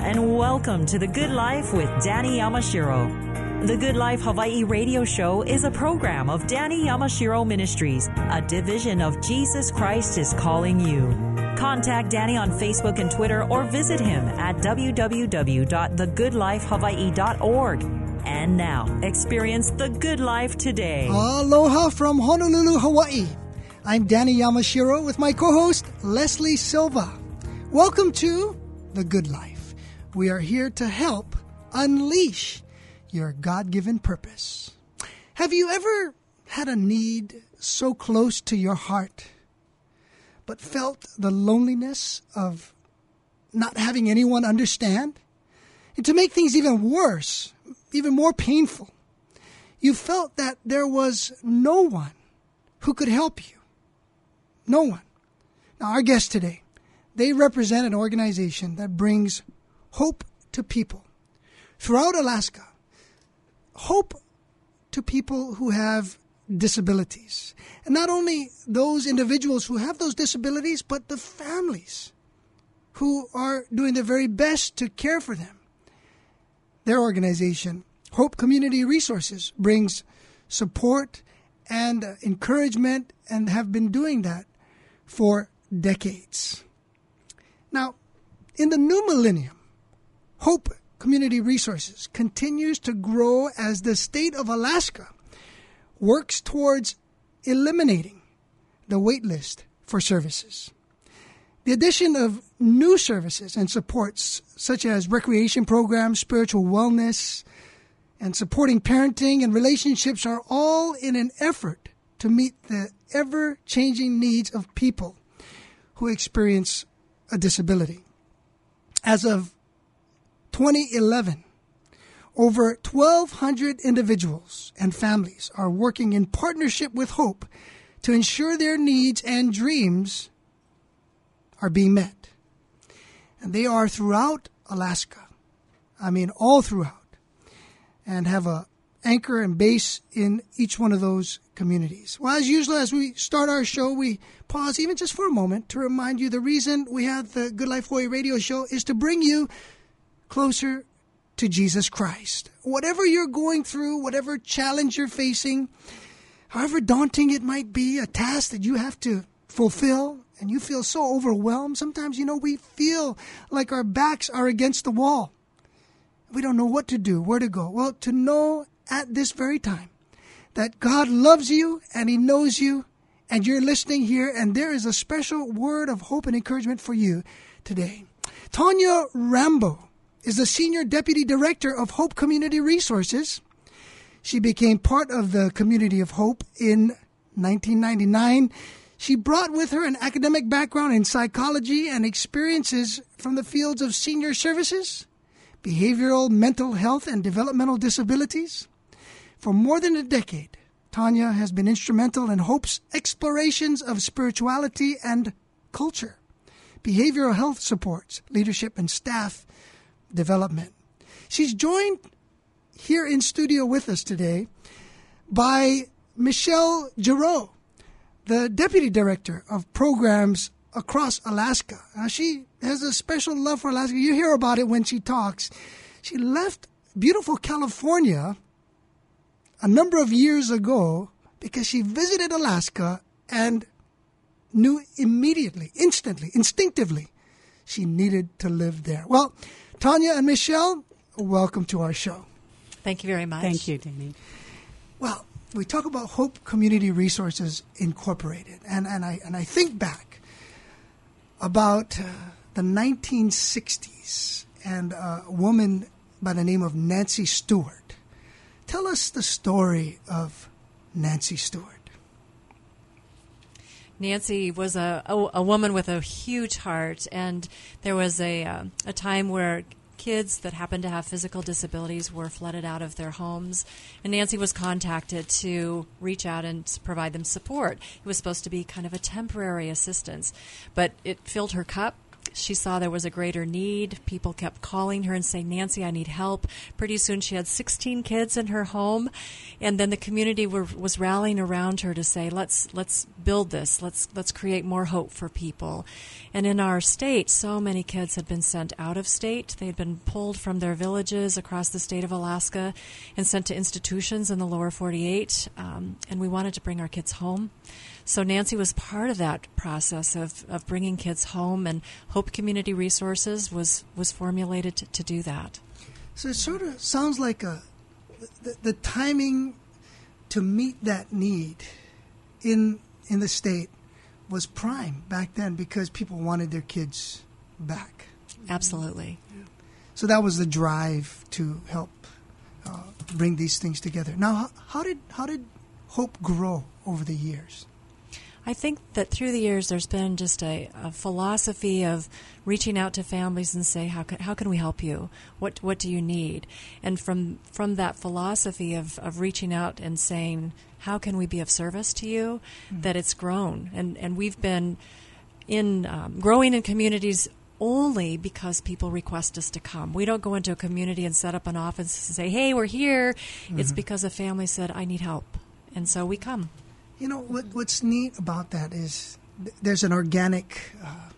and welcome to The Good Life with Danny Yamashiro. The Good Life Hawaii radio show is a program of Danny Yamashiro Ministries, a division of Jesus Christ is Calling You. Contact Danny on Facebook and Twitter or visit him at www.thegoodlifehawaii.org. And now, experience the good life today. Aloha from Honolulu, Hawaii. I'm Danny Yamashiro with my co-host, Leslie Silva. Welcome to The Good Life. We are here to help unleash your God-given purpose. Have you ever had a need so close to your heart, but felt the loneliness of not having anyone understand? And to make things even worse, even more painful, you felt that there was no one who could help you. No one. Now, our guests today, they represent an organization that brings hope to people throughout Alaska. Hope to people who have disabilities. And not only those individuals who have those disabilities, but the families who are doing their very best to care for them. Their organization, Hope Community Resources, brings support and encouragement and have been doing that for decades. Now, in the new millennium, Hope Community Resources continues to grow as the state of Alaska works towards eliminating the wait list for services. The addition of new services and supports such as recreation programs, spiritual wellness, and supporting parenting and relationships are all in an effort to meet the ever-changing needs of people who experience a disability. As of 2011, over 1,200 individuals and families are working in partnership with Hope to ensure their needs and dreams are being met. And they are throughout Alaska. I mean, all throughout. And have a anchor and base in each one of those communities. Well, as usual, as we start our show, we pause even just for a moment to remind you the reason we have the Good Life Hawaii radio show is to bring you closer to Jesus Christ. Whatever you're going through, whatever challenge you're facing, however daunting it might be, a task that you have to fulfill, and you feel so overwhelmed. Sometimes, we feel like our backs are against the wall. We don't know what to do, where to go. Well, to know at this very time that God loves you and He knows you and you're listening here, and there is a special word of hope and encouragement for you today. Tanya Rambo is the Senior Deputy Director of Hope Community Resources. She became part of the Community of Hope in 1999. She brought with her an academic background in psychology and experiences from the fields of senior services, behavioral, mental health, and developmental disabilities. For more than a decade, Tanya has been instrumental in Hope's explorations of spirituality and culture, behavioral health supports, leadership, and staff development. She's joined here in studio with us today by Michelle Giroux, the Deputy Director of Programs across Alaska. Now, she has a special love for Alaska. You hear about it when she talks. She left beautiful California a number of years ago because she visited Alaska and knew immediately, instantly, instinctively, she needed to live there. Well, Tanya and Michelle, welcome to our show. Thank you very much. Thank you, Danny. Well, we talk about Hope Community Resources Incorporated, and I think back about the 1960s and a woman by the name of Nancy Stewart. Tell us the story of Nancy Stewart. Nancy was a woman with a huge heart, and there was a time where kids that happened to have physical disabilities were flooded out of their homes, and Nancy was contacted to reach out and provide them support. It was supposed to be kind of a temporary assistance, but it filled her cup, she saw there was a greater need. People kept calling her and saying, Nancy, I need help. Pretty soon she had 16 kids in her home. And then the community was rallying around her to say, let's build this. Let's create more hope for people. And in our state, so many kids had been sent out of state. They had been pulled from their villages across the state of Alaska and sent to institutions in the lower 48. And we wanted to bring our kids home. So Nancy was part of that process of bringing kids home, and Hope Community Resources was formulated to do that. So it sort of sounds like the timing to meet that need in the state was prime back then because people wanted their kids back. Absolutely. So that was the drive to help bring these things together. Now, how did Hope grow over the years? I think that through the years there's been just a philosophy of reaching out to families and say, how can we help you? What do you need? And from that philosophy of reaching out and saying, how can we be of service to you, that it's grown. And we've been growing in communities only because people request us to come. We don't go into a community and set up an office and say, hey, we're here. It's because a family said, I need help. And so we come. You know, what's neat about that is there's an organic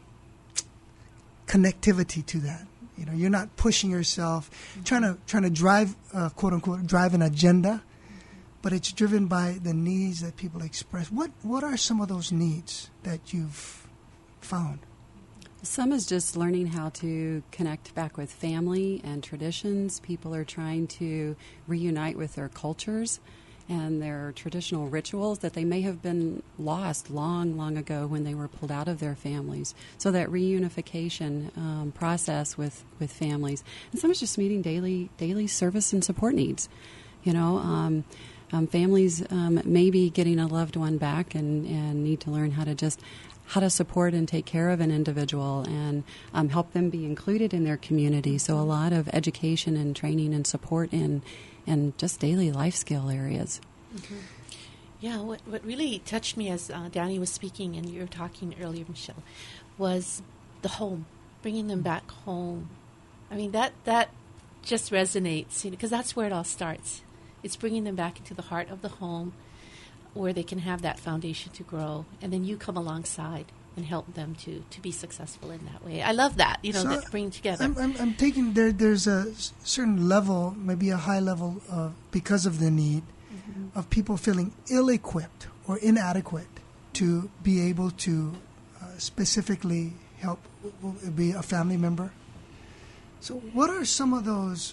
connectivity to that. You know, you're not pushing yourself, trying to drive, quote unquote, drive an agenda, but it's driven by the needs that people express. What are some of those needs that you've found? Some is just learning how to connect back with family and traditions. People are trying to reunite with their cultures and their traditional rituals that they may have been lost long, long ago when they were pulled out of their families. So that reunification process with families. And some is just meeting daily service and support needs. You know, families may be getting a loved one back and need to learn how to support and take care of an individual and help them be included in their community. So a lot of education and training and support in just daily life skill areas. Mm-hmm. Yeah, what really touched me as Danny was speaking and you were talking earlier, Michelle, was the home, bringing them back home. I mean, that just resonates, because that's where it all starts. It's bringing them back into the heart of the home where they can have that foundation to grow, and then you come alongside and help them to be successful in that way. I love that, So that bringing together. I'm taking there's a certain level, maybe a high level, because of the need of people feeling ill-equipped or inadequate to be able to specifically help be a family member. So what are some of those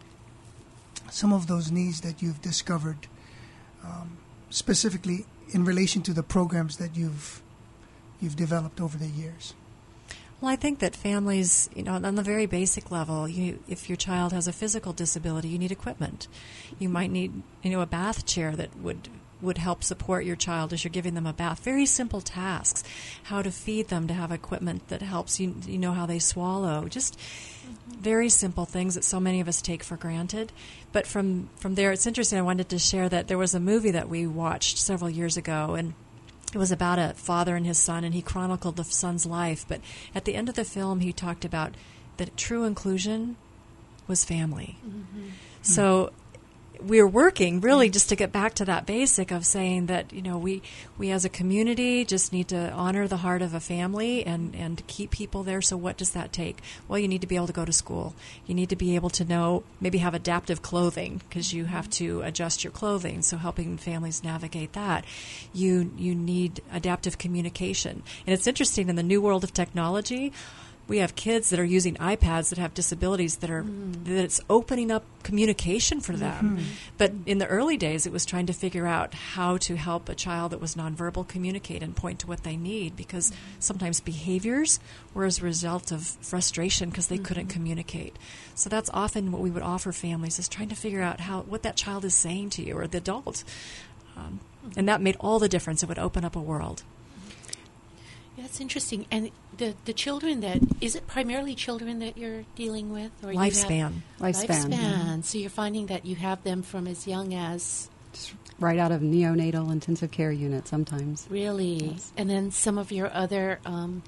needs that you've discovered specifically in relation to the programs that you've developed over the years? Well, I think that families, on the very basic level, if your child has a physical disability, you need equipment. You might need, a bath chair that would help support your child as you're giving them a bath. Very simple tasks. How to feed them, to have equipment that helps you know how they swallow. Just very simple things that so many of us take for granted. But from there, it's interesting. I wanted to share that there was a movie that we watched several years ago, and it was about a father and his son, and he chronicled the son's life. But at the end of the film, he talked about that true inclusion was family. Mm-hmm. So we're working really just to get back to that basic of saying that, we as a community just need to honor the heart of a family and keep people there. So what does that take? Well, you need to be able to go to school. You need to be able to maybe have adaptive clothing because you have to adjust your clothing. So helping families navigate that. You need adaptive communication. And it's interesting, in the new world of technology, we have kids that are using iPads that have disabilities that it's opening up communication for them. Mm-hmm. But in the early days, it was trying to figure out how to help a child that was nonverbal communicate and point to what they need, because sometimes behaviors were as a result of frustration because they couldn't communicate. So that's often what we would offer families, is trying to figure out what that child is saying to you or the adult. And that made all the difference. It would open up a world. Yeah, that's interesting. And the children is it primarily children that you're dealing with? Or Lifespan. Lifespan. Mm-hmm. So you're finding that you have them from as young as... Just right out of neonatal intensive care unit sometimes. Really? Yes. And then some of your other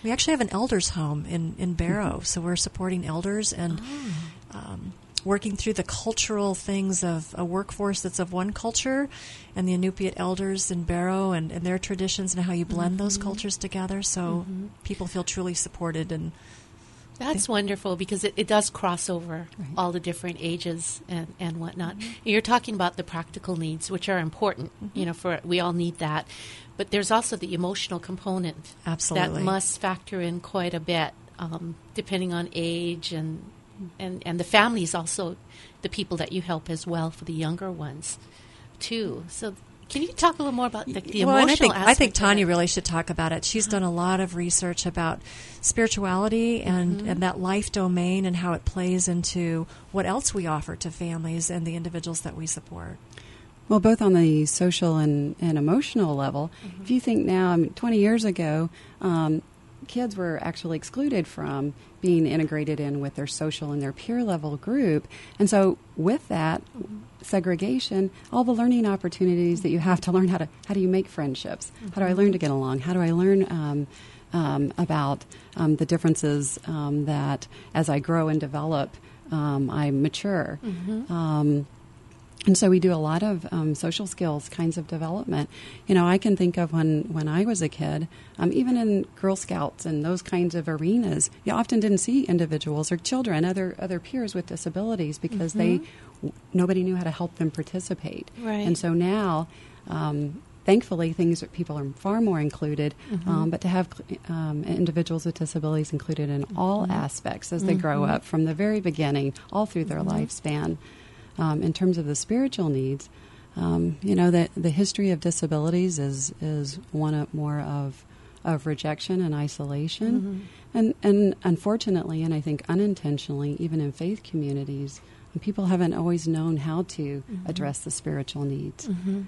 We actually have an elders home in Barrow, so we're supporting elders and working through the cultural things of a workforce that's of one culture and the Inupiat elders in Barrow and their traditions and how you blend those cultures together so people feel truly supported. And that's wonderful because it does cross over all the different ages and whatnot. You're talking about the practical needs, which are important, we all need that. But there's also the emotional component. Absolutely. That must factor in quite a bit, depending on age and the families also, the people that you help as well for the younger ones, too. So can you talk a little more about the emotional aspect? I think Tanya really should talk about it. She's done a lot of research about spirituality and that life domain and how it plays into what else we offer to families and the individuals that we support. Well, both on the social and emotional level, if you think now, 20 years ago, kids were actually excluded from being integrated in with their social and their peer level group. And so with that segregation, all the learning opportunities that you have to learn how do you make friendships? How do I learn to get along? How do I learn about the differences that as I grow and develop, I mature? And so we do a lot of social skills kinds of development. I can think of when I was a kid, even in Girl Scouts and those kinds of arenas, you often didn't see individuals or children, other peers with disabilities because nobody knew how to help them participate. Right. And so now, thankfully, things that people are far more included, but to have individuals with disabilities included in all aspects as they grow up from the very beginning, all through their lifespan. In terms of the spiritual needs, that the history of disabilities is one more of rejection and isolation, and unfortunately, and I think unintentionally, even in faith communities, people haven't always known how to address the spiritual needs,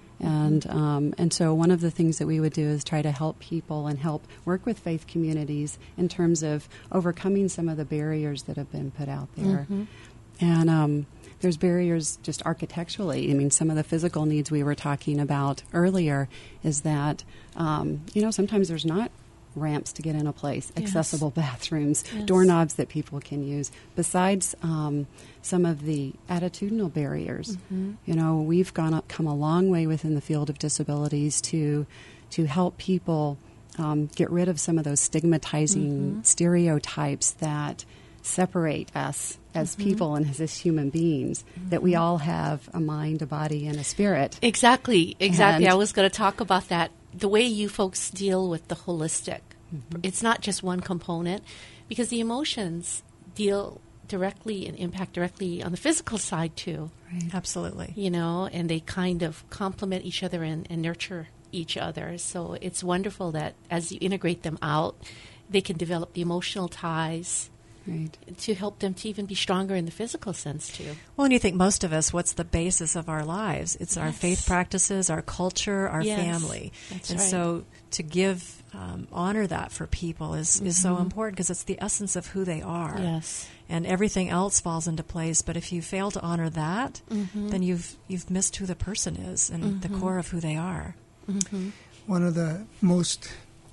and so one of the things that we would do is try to help people and help work with faith communities in terms of overcoming some of the barriers that have been put out there, and. There's barriers just architecturally. Some of the physical needs we were talking about earlier is that, sometimes there's not ramps to get in a place, accessible bathrooms, doorknobs that people can use. Besides some of the attitudinal barriers, we've come a long way within the field of disabilities to help people get rid of some of those stigmatizing stereotypes that separate us as people and as human beings, that we all have a mind, a body, and a spirit. Exactly. I was going to talk about that. The way you folks deal with the holistic, it's not just one component, because the emotions deal directly and impact directly on the physical side too. Right. Absolutely. And they kind of complement each other and nurture each other. So it's wonderful that as you integrate them out, they can develop the emotional ties. Right. To help them to even be stronger in the physical sense, too. Well, and you think most of us, what's the basis of our lives? It's our faith practices, our culture, our family. That's and right. so to honor that for people is so important because it's the essence of who they are. Yes. And everything else falls into place. But if you fail to honor that, then you've missed who the person is and the core of who they are. One of the most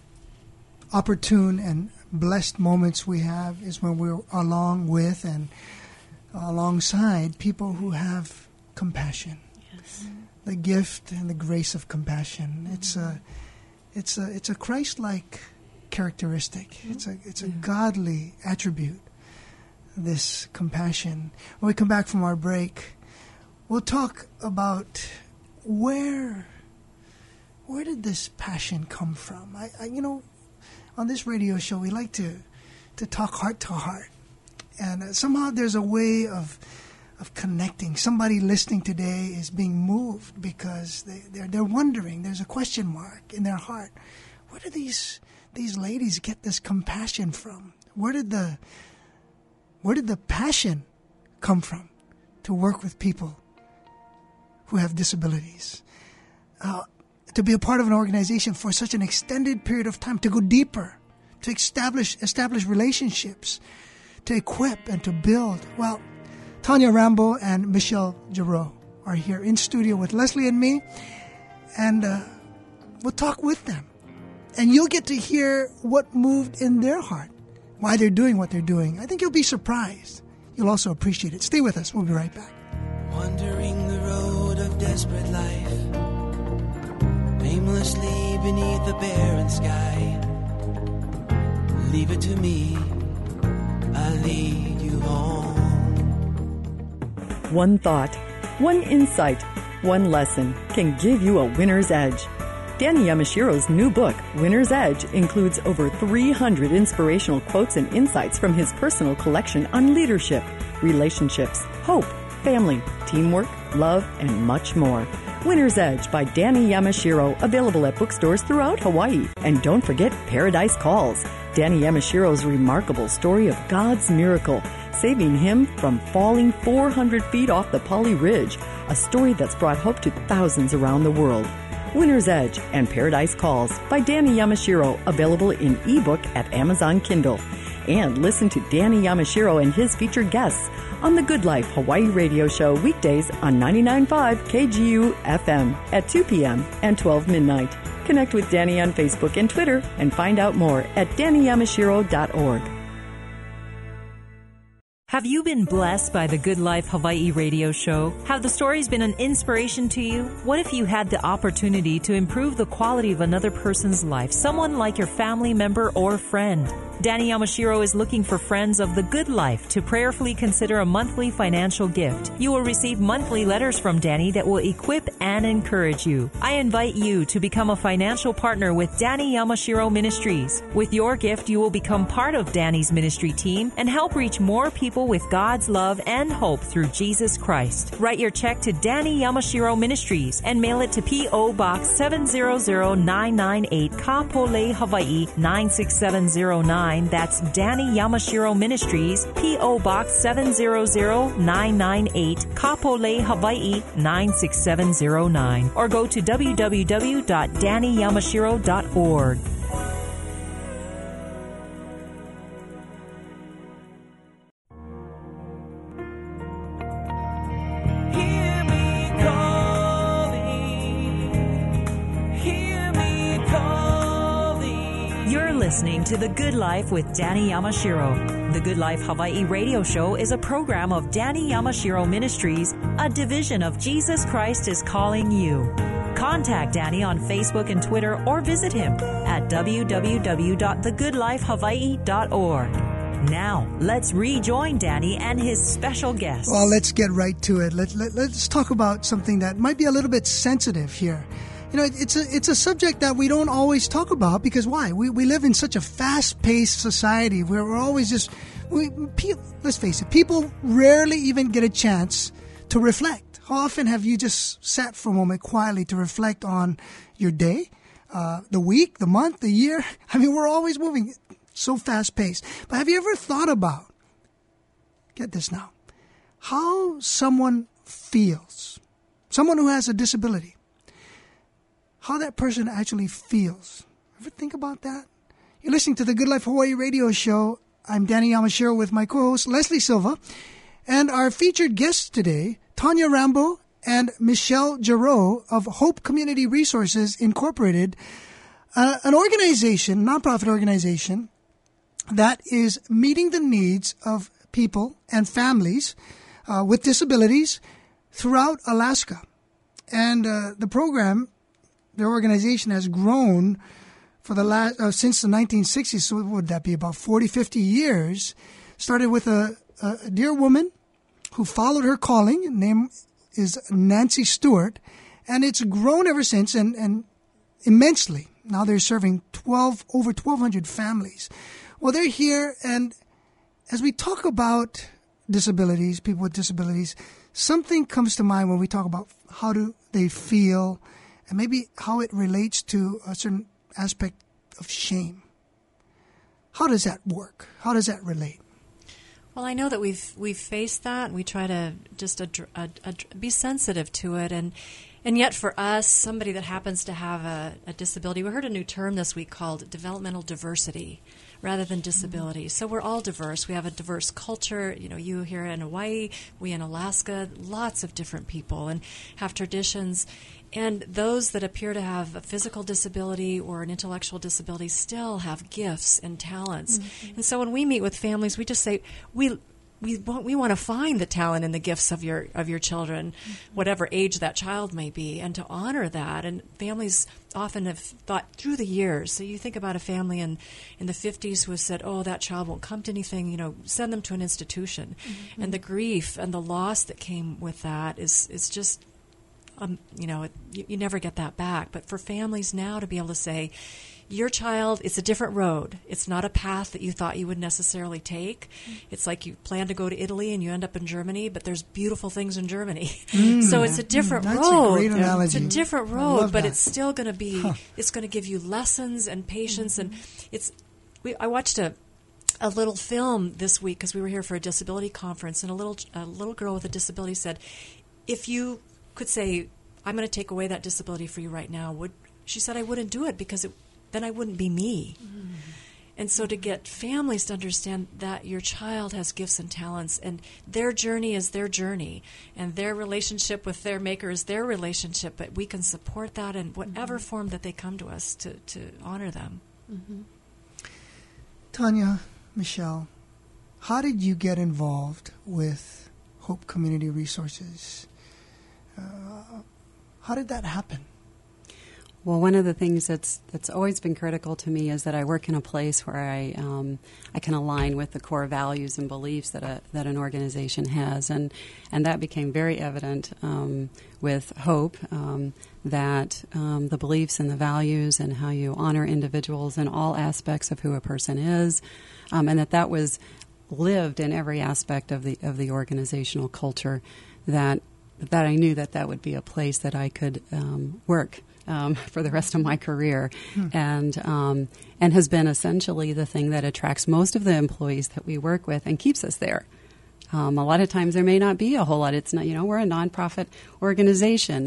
opportune and blessed moments we have is when we're along with and alongside people who have compassion. Yes. The gift and the grace of compassion. It's a Christ-like characteristic. It's a godly attribute. This compassion. When we come back from our break, we'll talk about where did this passion come from? On this radio show, we like to talk heart to heart, and somehow there's a way of connecting. Somebody listening today is being moved because they're wondering. There's a question mark in their heart. Where do these ladies get this compassion from? Where did the passion come from to work with people who have disabilities? To be a part of an organization for such an extended period of time, to go deeper, to establish relationships, to equip and to build. Well, Tanya Rambo and Michelle Giroux are here in studio with Leslie and me, and we'll talk with them And you'll get to hear what moved in their heart, why they're doing what they're doing. I think you'll be surprised. You'll also appreciate it. Stay with us. We'll be right back. Wandering the road of desperate life, aimlessly beneath the barren sky. Leave it to me, I'll lead you home. One thought, one insight, one lesson can give you a winner's edge. Danny Yamashiro's new book, Winner's Edge, includes over 300 inspirational quotes and insights from his personal collection on leadership, relationships, hope, family, teamwork, love, and much more. Winner's Edge by Danny Yamashiro, available at bookstores throughout Hawaii. And don't forget Paradise Calls, Danny Yamashiro's remarkable story of God's miracle, saving him from falling 400 feet off the Pali Ridge, a story that's brought hope to thousands around the world. Winner's Edge and Paradise Calls by Danny Yamashiro, available in ebook at Amazon Kindle. And listen to Danny Yamashiro and his featured guests on the Good Life Hawaii radio show weekdays on 99.5 KGU FM at 2 p.m. and 12 midnight. Connect with Danny on Facebook and Twitter and find out more at DannyYamashiro.org. Have you been blessed by the Good Life Hawaii radio show? Have the stories been an inspiration to you? What if you had the opportunity to improve the quality of another person's life, someone like your family member or friend? Danny Yamashiro is looking for friends of the good life to prayerfully consider a monthly financial gift. You will receive monthly letters from Danny that will equip and encourage you. I invite you to become a financial partner with Danny Yamashiro Ministries. With your gift, you will become part of Danny's ministry team and help reach more people with God's love and hope through Jesus Christ. Write your check to Danny Yamashiro Ministries and mail it to P.O. Box 700998, Kapolei, Hawaii 96709. That's Danny Yamashiro Ministries, P.O. Box 700998, Kapolei, Hawaii 96709. Or go to www.dannyyamashiro.org. Listening to The Good Life with Danny Yamashiro. The Good Life Hawaii radio show is a program of Danny Yamashiro Ministries, a division of Jesus Christ is Calling You. Contact Danny on Facebook and Twitter or visit him at www.thegoodlifehawaii.org. Now, let's rejoin Danny and his special guest. Well, let's get right to it. Let's talk about something that might be a little bit sensitive here. You know, it's a subject that we don't always talk about because why? We live in such a fast-paced society where we're always just, let's face it, people rarely even get a chance to reflect. How often have you just sat for a moment quietly to reflect on your day, the week, the month, the year? I mean, we're always moving so fast-paced. But have you ever thought about, get this now, how someone feels, someone who has a disability, how that person actually feels? Ever think about that? You're listening to the Good Life Hawaii radio show. I'm Danny Yamashiro with my co-host Leslie Silva and our featured guests today, Tanya Rambo and Michelle Giroux of Hope Community Resources Incorporated, an organization, nonprofit organization that is meeting the needs of people and families with disabilities throughout Alaska. And the program, their organization has grown for the last since the 1960s. So what would that be? About 40, 50 years. Started with a dear woman who followed her calling. Her name is Nancy Stewart, and it's grown ever since and immensely. Now they're serving over 1,200 families. Well, they're here, and as we talk about disabilities, people with disabilities, something comes to mind when we talk about how do they feel and maybe how it relates to a certain aspect of shame. How does that work? How does that relate? Well, I know that we've faced that, and we try to just be sensitive to it, and yet for us, somebody that happens to have a disability, we heard a new term this week called developmental diversity, rather than disability. So we're all diverse. We have a diverse culture. You here in Hawaii, we in Alaska, lots of different people and have traditions. And those that appear to have a physical disability or an intellectual disability still have gifts and talents. Mm-hmm. And so when we meet with families, we just say, we want to find the talent and the gifts of your children, whatever age that child may be, and to honor that. And families often have thought through the years. So you think about a family in the 50s who has said, "Oh, that child won't come to anything. Send them to an institution," and the grief and the loss that came with that is just. You never get that back. But for families now to be able to say, your child, it's a different road. It's not a path that you thought you would necessarily take. It's like you plan to go to Italy and you end up in Germany, but there's beautiful things in Germany. So it's a different road. That's a great analogy. It's a different road, but it's still going to be, it's going to give you lessons and patience. And I watched a little film this week because we were here for a disability conference, and a little girl with a disability said, if you could say, I'm going to take away that disability for you right now, she said, I wouldn't do it because then I wouldn't be me. And so to get families to understand that your child has gifts and talents, and their journey is their journey, and their relationship with their maker is their relationship, but we can support that in whatever form that they come to us to honor them. Tanya, Michelle, how did you get involved with Hope Community Resources? How did that happen? Well, one of the things that's always been critical to me is that I work in a place where I can align with the core values and beliefs that an organization has, and that became very evident with Hope, that the beliefs and the values and how you honor individuals in all aspects of who a person is, and that was lived in every aspect of the organizational culture. That I knew that would be a place that I could work for the rest of my career, and has been essentially the thing that attracts most of the employees that we work with and keeps us there. A lot of times there may not be a whole lot. It's not, we're a nonprofit organization,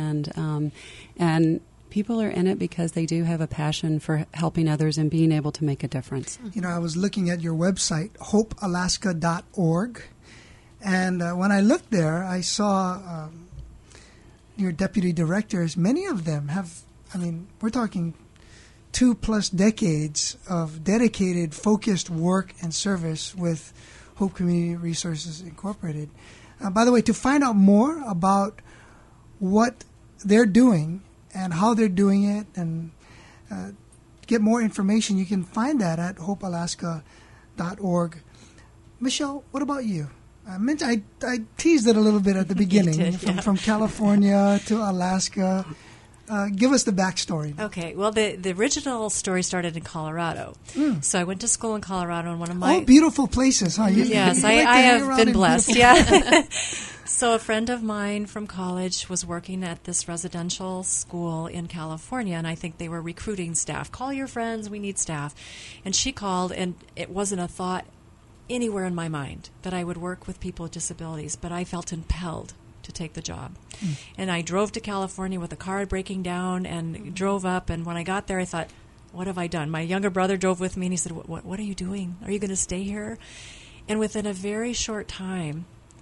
and people are in it because they do have a passion for helping others and being able to make a difference. I was looking at your website, hopealaska.org. And when I looked there, I saw your deputy directors. Many of them have, we're talking 2+ decades of dedicated, focused work and service with Hope Community Resources Incorporated. By the way, to find out more about what they're doing and how they're doing it and get more information, you can find that at hopealaska.org. Michelle, what about you? I teased it a little bit at the beginning, from California to Alaska. Give us the backstory. Okay. Well, the original story started in Colorado. So I went to school in Colorado, and one of my... Oh, beautiful places, huh? Yes, I have been blessed, yeah. So a friend of mine from college was working at this residential school in California, and I think they were recruiting staff. Call your friends, we need staff. And she called, and it wasn't a thought anywhere in my mind that I would work with people with disabilities, but I felt impelled to take the job. And I drove to California with the car breaking down and drove up, and when I got there I thought, what have I done? My younger brother drove with me, and he said, what are you doing? Are you going to stay here? And within a very short time,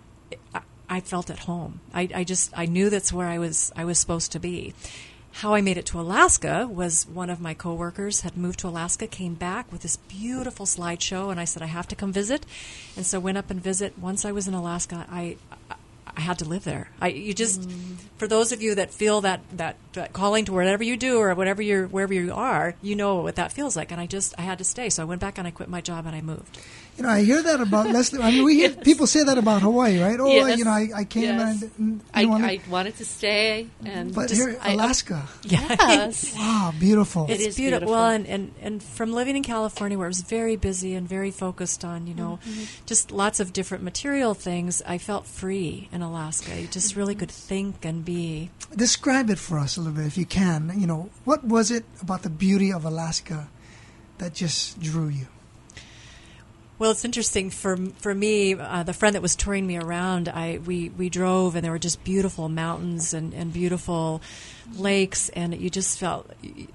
I felt at home. I knew that's where I was supposed to be. How I made it to Alaska was one of my coworkers had moved to Alaska, came back with this beautiful slideshow, and I said, I have to come visit. And so went up and visit. Once I was in Alaska, I had to live there. For those of you that feel that calling to whatever you do or wherever you are, you know what that feels like. And I had to stay. So I went back and I quit my job and I moved. I hear that about Leslie. We hear people say that about Hawaii, right? Oh, yes. I came and I wanted to stay, but here, Alaska. Yes. Wow, beautiful. It is beautiful. Well, and from living in California, where it was very busy and very focused on, just lots of different material things, I felt free in Alaska. You just really could think and be. Describe it for us a little bit, if you can. What was it about the beauty of Alaska that just drew you? Well, it's interesting for me. The friend that was touring me around, we drove, and there were just beautiful mountains and beautiful lakes, and you just felt that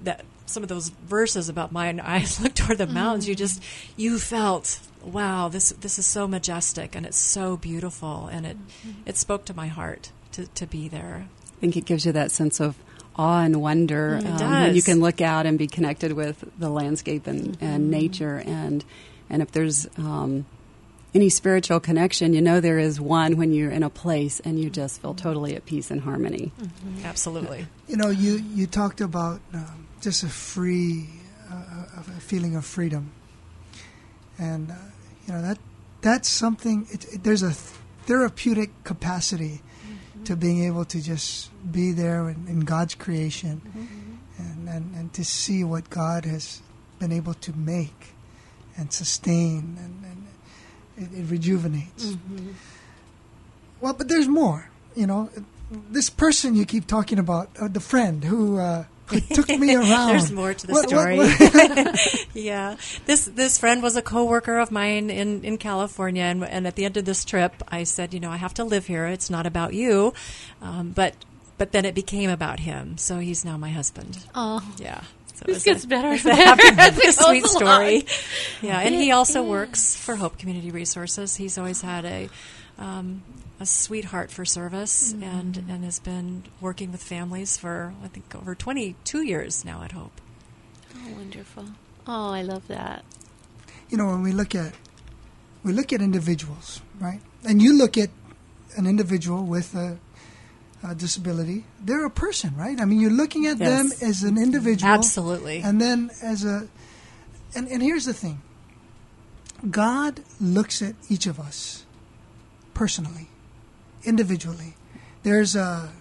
some of those verses about mine eyes look toward the mountains, you felt, wow, this is so majestic and it's so beautiful, and it spoke to my heart to be there. I think it gives you that sense of awe and wonder when you can look out and be connected with the landscape and nature, and if there's any spiritual connection, there is one when you're in a place and you just feel totally at peace and harmony. Mm-hmm. Absolutely. You talked about just a feeling of freedom, and that's something. There's a therapeutic capacity to being able to just be there in God's creation, and to see what God has been able to make and sustain, and it rejuvenates. Well, but there's more. This person you keep talking about, the friend who took me around. There's more to the story. Yeah. This friend was a coworker of mine in California, and at the end of this trip, I said, I have to live here. It's not about you. But then it became about him. So he's now my husband. Oh. Yeah. So this gets better and better. It's a sweet story. Yeah, and he also works for Hope Community Resources. He's always had a sweet heart for service, and has been working with families for, I think, over 22 years now at Hope. Oh, wonderful. Oh, I love that. When we look at individuals, right? And you look at an individual with a disability, they're a person, right? I mean, you're looking at them as an individual. Absolutely. And then and here's the thing. God looks at each of us personally, individually. There's a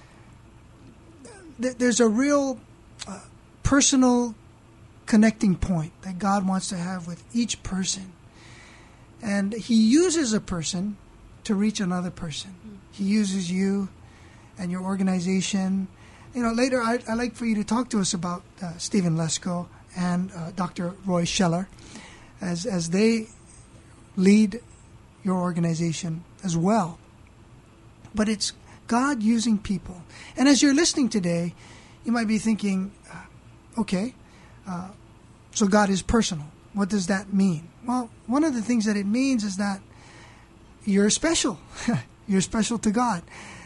real personal connecting point that God wants to have with each person. And he uses a person to reach another person. He uses you and your organization. Later I'd like for you to talk to us about Stephen Lesko and Dr. Roy Scheller as they lead your organization as well. But it's God using people. And as you're listening today, you might be thinking, so God is personal. What does that mean? Well, one of the things that it means is that you're special. You're special to God.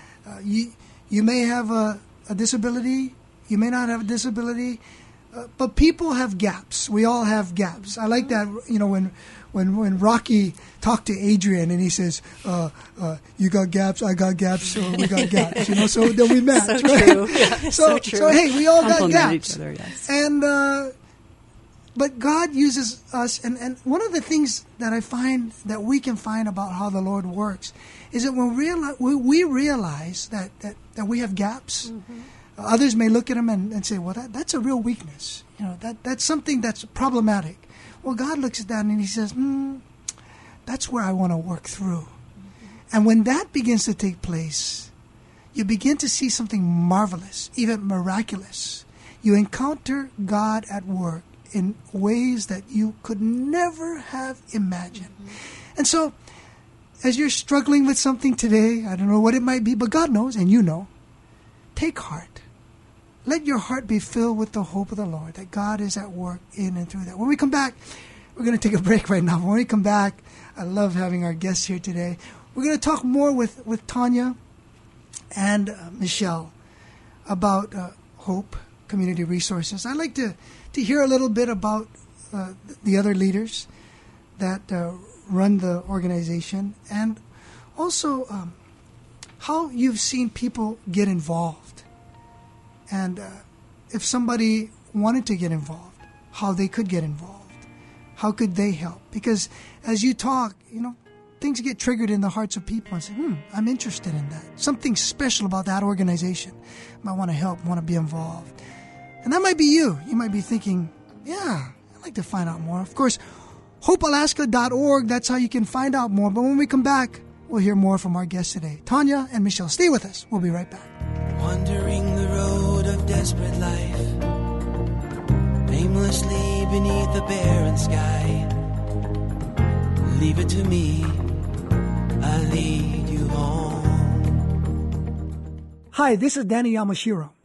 You may have a disability. You may not have a disability. But people have gaps. We all have gaps. I like that, when Rocky talked to Adrian and he says, you got gaps, I got gaps, so we got gaps. So then we match. So right? true. Yeah, so true. So hey, we all got gaps. Each other, yes. And but God uses us, and one of the things that I find that we can find about how the Lord works is that when we realize that we have gaps, others may look at them and say, well, that's a real weakness. That's something that's problematic. Well, God looks at that and he says, that's where I want to work through. And when that begins to take place, you begin to see something marvelous, even miraculous. You encounter God at work in ways that you could never have imagined. And so, as you're struggling with something today, I don't know what it might be, but God knows and you know, take heart. Let your heart be filled with the hope of the Lord, that God is at work in and through that. When we come back, we're going to take a break right now. When we come back, I love having our guests here today. We're going to talk more with Tanya and Michelle about Hope Community Resources. I'd like to hear a little bit about the other leaders that run the organization, and also how you've seen people get involved. And if somebody wanted to get involved, how they could get involved. How could they help? Because as you talk, things get triggered in the hearts of people and say, I'm interested in that. Something special about that organization. I might want to help, want to be involved. And that might be you. You might be thinking, yeah, I'd like to find out more. Of course, hopealaska.org, that's how you can find out more. But when we come back, we'll hear more from our guests today. Tanya and Michelle, stay with us. We'll be right back. Wandering the road of desperate life, aimlessly beneath a barren sky. Leave it to me, I'll lead you home. Hi, this is Danny Yamashiro.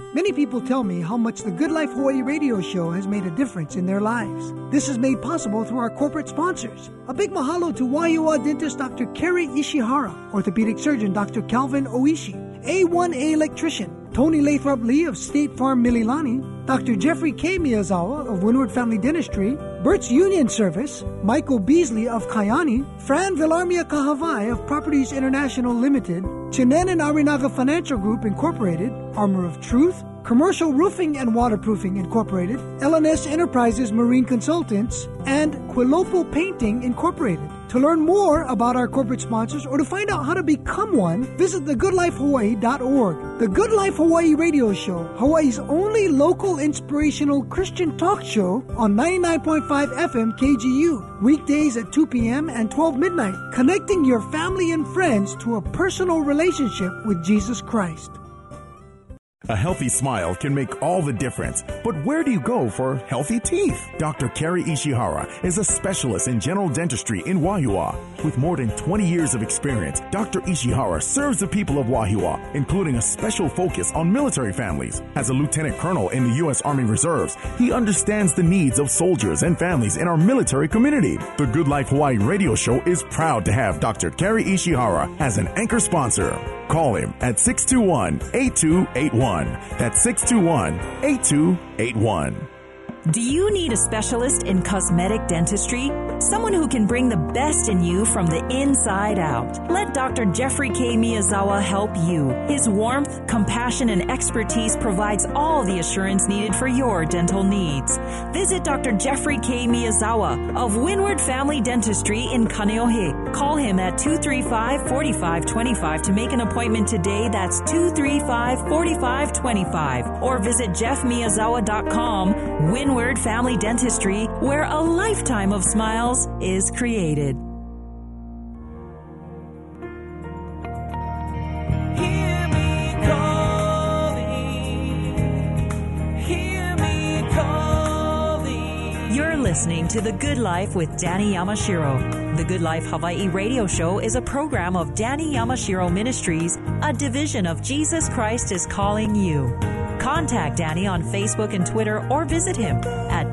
Many people tell me how much the Good Life Hawaii radio show has made a difference in their lives. This is made possible through our corporate sponsors. A big mahalo to Wahiawa dentist Dr. Kerry Ishihara, orthopedic surgeon Dr. Calvin Oishi, A1A electrician Tony Lathrop Lee of State Farm Mililani, Dr. Jeffrey K. Miyazawa of Windward Family Dentistry, Bert's Union Service, Michael Beasley of Kayani, Fran Villarmia Kahavai of Properties International Limited, Chinen and Arinaga Financial Group Incorporated, Armor of Truth, Commercial Roofing and Waterproofing Incorporated, LNS Enterprises Marine Consultants, and Quilopo Painting Incorporated. To learn more about our corporate sponsors or to find out how to become one, visit thegoodlifehawaii.org. The Good Life Hawaii Radio Show, Hawaii's only local inspirational Christian talk show on 99.5 FM KGU, weekdays at 2 p.m. and 12 midnight, connecting your family and friends to a personal relationship with Jesus Christ. A healthy smile can make all the difference, but where do you go for healthy teeth? Dr. Kerry Ishihara is a specialist in general dentistry in Wahiawa. With more than 20 years of experience, Dr. Ishihara serves the people of Wahiawa, including a special focus on military families. As a lieutenant colonel in the U.S. Army Reserves, he understands the needs of soldiers and families in our military community. The Good Life Hawaii radio show is proud to have Dr. Kerry Ishihara as an anchor sponsor. Call him at 621-8281. That's 621-8281. Do you need a specialist in cosmetic dentistry? Someone who can bring the best in you from the inside out. Let Dr. Jeffrey K. Miyazawa help you. His warmth, compassion, and expertise provides all the assurance needed for your dental needs. Visit Dr. Jeffrey K. Miyazawa of Windward Family Dentistry in Kaneohe. Call him at 235-4525 to make an appointment today. That's 235-4525. Or visit jeffmiyazawa.com. Windward Family Dentistry, where a lifetime of smiles is created. Hear me calling, hear me calling. You're listening to The Good Life with Danny Yamashiro. The Good Life Hawaii radio show is a program of Danny Yamashiro Ministries, a division of Jesus Christ is Calling You. Contact Danny on Facebook and Twitter or visit him at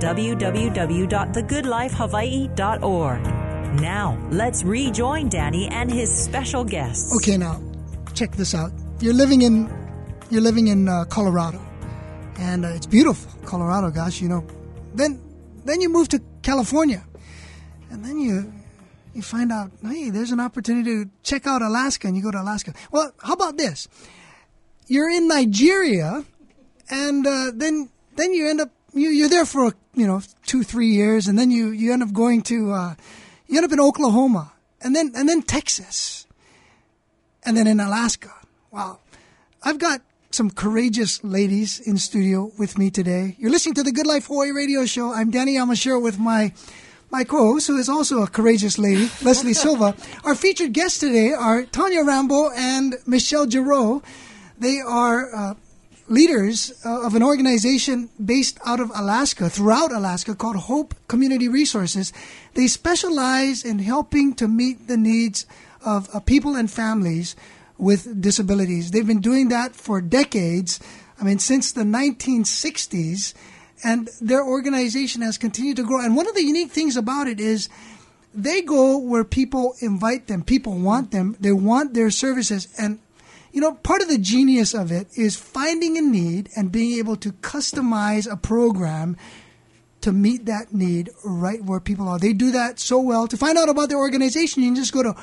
www.thegoodlifehawaii.org. Now, let's rejoin Danny and his special guests. Okay, now, check this out. You're living in Colorado, and it's beautiful, Colorado, gosh, you know. Then you move to California, and then you find out, hey, there's an opportunity to check out Alaska, and you go to Alaska. Well, how about this? You're in Nigeria, and then you end up you're there for 2-3 years, and then you end up going to you end up in Oklahoma, and then Texas, and then in Alaska. Wow, I've got some courageous ladies in studio with me today. You're listening to the Good Life Hawaii radio show. I'm Danny Yamashiro with my co-host, who is also a courageous lady, Leslie Silva. Our featured guests today are Tanya Rambo and Michelle Giroux. They are leaders of an organization based out of Alaska, throughout Alaska, called Hope Community Resources. They specialize in helping to meet the needs of people and families with disabilities. They've been doing that for decades, since the 1960s, and their organization has continued to grow. And one of the unique things about it is they go where people invite them. People want them. They want their services. And part of the genius of it is finding a need and being able to customize a program to meet that need right where people are. They do that so well. To find out about their organization, you can just go to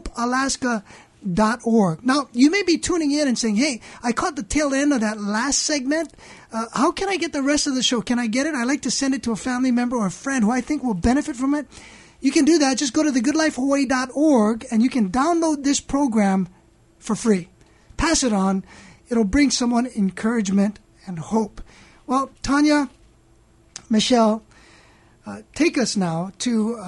hopealaska.org. Now, you may be tuning in and saying, hey, I caught the tail end of that last segment. How can I get the rest of the show? Can I get it? I'd like to send it to a family member or a friend who I think will benefit from it. You can do that. Just go to thegoodlifehawaii.org and you can download this program for free. Pass it on. It'll bring someone encouragement and hope. Well, Tanya, Michelle, take us now to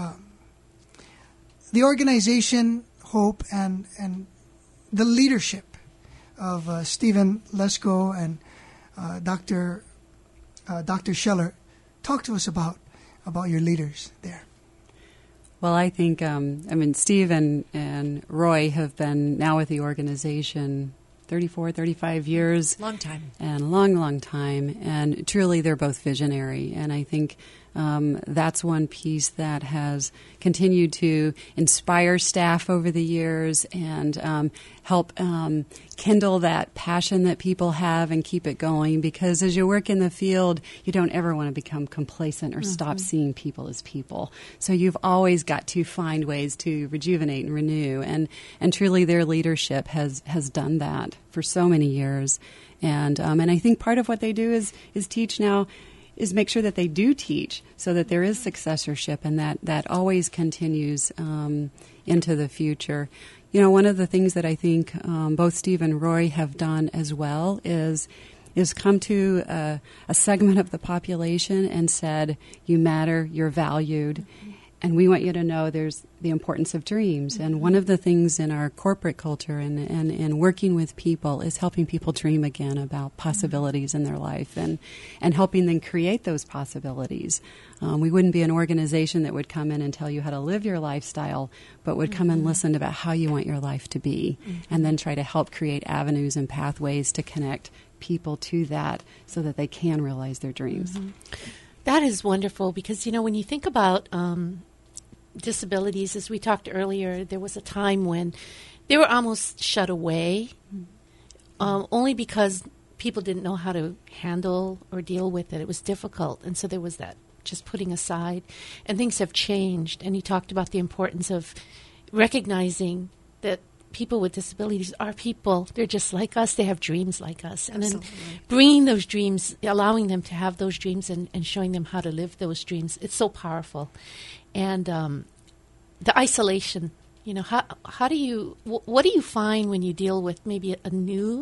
the organization Hope and the leadership of Stephen Lesko and Dr. Scheller. Talk to us about your leaders there. Well, I think, Steve and Roy have been now with the organization 34, 35 years. Long time. And long time. And truly, they're both visionary. And I think that's one piece that has continued to inspire staff over the years and help kindle that passion that people have and keep it going. Because as you work in the field, you don't ever want to become complacent or stop seeing people as people. So you've always got to find ways to rejuvenate and renew. And truly, their leadership has done that for so many years. And I think part of what they do is teach now, is make sure that they do teach so that there is successorship and that always continues into the future. You know, one of the things that I think both Steve and Roy have done as well is come to a segment of the population and said, you matter, you're valued, and we want you to know there's the importance of dreams. And one of the things in our corporate culture and working with people is helping people dream again about possibilities in their life and helping them create those possibilities. We wouldn't be an organization that would come in and tell you how to live your lifestyle, but would come and listen about how you want your life to be and then try to help create avenues and pathways to connect people to that so that they can realize their dreams. That is wonderful because, you know, when you think about disabilities, as we talked earlier, there was a time when they were almost shut away only because people didn't know how to handle or deal with it. It was difficult. And so there was that just putting aside. And things have changed. And you talked about the importance of recognizing that people with disabilities are people. They're just like us. They have dreams like us. And then bringing those dreams, allowing them to have those dreams and showing them how to live those dreams, it's so powerful. And the isolation, you know, how do you, what do you find when you deal with maybe a new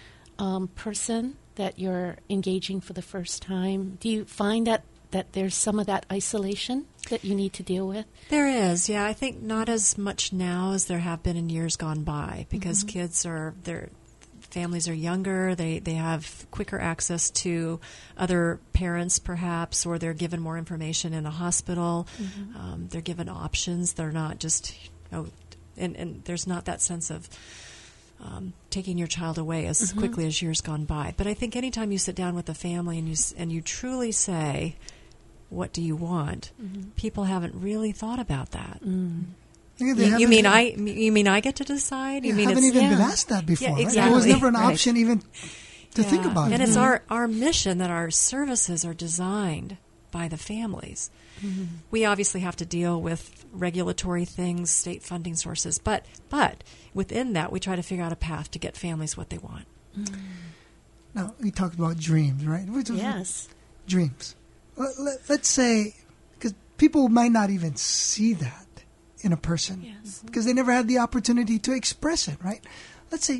person that you're engaging for the first time? Do you find that there's some of that isolation that you need to deal with? There is, yeah. I think not as much now as there have been in years gone by because their families are younger, they have quicker access to other parents perhaps, or they're given more information in a hospital. They're given options. They're not just, and there's not that sense of taking your child away as quickly as years gone by. But I think anytime you sit down with a family and you truly say, what do you want? People haven't really thought about that. You mean I get to decide? You haven't even been asked that before. Yeah, exactly. Right? It was never an option even to think about it. And it's our mission that our services are designed by the families. We obviously have to deal with regulatory things, state funding sources, but within that, we try to figure out a path to get families what they want. Now, we talked about dreams, right? Yes. Dreams. Let's say, because people might not even see that in a person because they never had the opportunity to express it, right? Let's say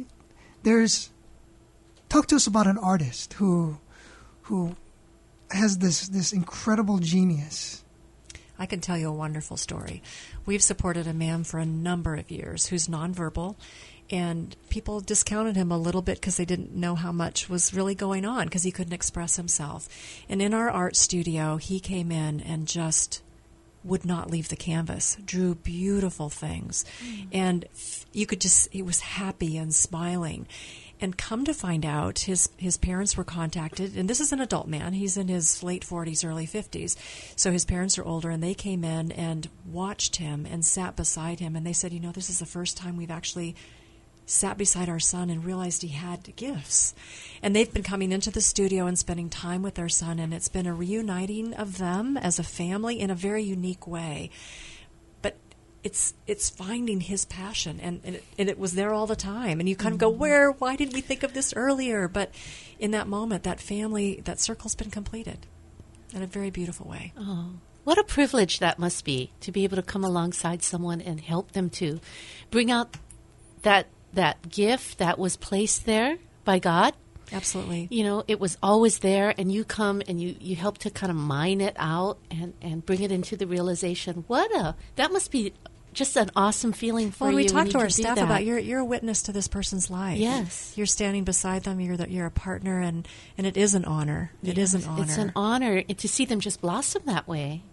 talk to us about an artist who has this incredible genius. I can tell you a wonderful story. We've supported a man for a number of years who's nonverbal, and people discounted him a little bit because they didn't know how much was really going on because he couldn't express himself. And in our art studio, he came in and just would not leave the canvas, drew beautiful things. And you could just, he was happy and smiling. And come to find out, his parents were contacted, and this is an adult man. He's in his late 40s, early 50s. So his parents are older, and they came in and watched him and sat beside him. And they said, this is the first time we've actually sat beside our son and realized he had gifts. And they've been coming into the studio and spending time with their son, and it's been a reuniting of them as a family in a very unique way. But it's finding his passion, and it was there all the time. And you kind of go, why didn't we think of this earlier? But in that moment, that family, that circle's been completed in a very beautiful way. Oh, what a privilege that must be, to be able to come alongside someone and help them to bring out that gift that was placed there by God. Absolutely. It was always there, and you come and you help to kind of mine it out and bring it into the realization. That must be just an awesome feeling for you. We talk to our staff about you're a witness to this person's life. Yes. You're standing beside them, you're a partner, and it is an honor. It is an honor. It's an honor to see them just blossom that way.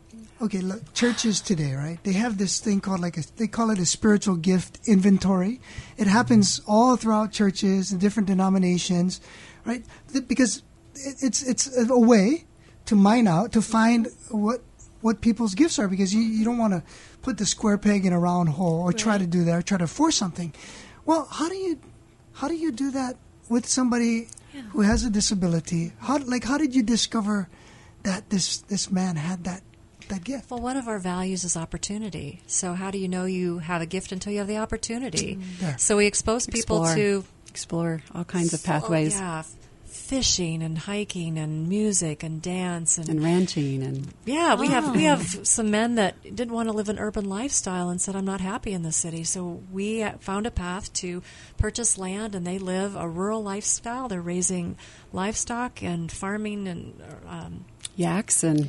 Okay, look, churches today, right? They have this thing called they call it a spiritual gift inventory. It happens all throughout churches and different denominations, right? Because it's a way to mine out, to find what people's gifts are, because you don't want to put the square peg in a round hole or try to do that or try to force something. Well, how do you do that with somebody who has a disability? How did you discover that this man had that gift? Well, one of our values is opportunity. So how do you know you have a gift until you have the opportunity? So we expose people to explore all kinds of pathways. Fishing and hiking and music and dance and ranching and we have some men that didn't want to live an urban lifestyle and said, I'm not happy in the city. So we found a path to purchase land, and they live a rural lifestyle. They're raising livestock and farming and yaks and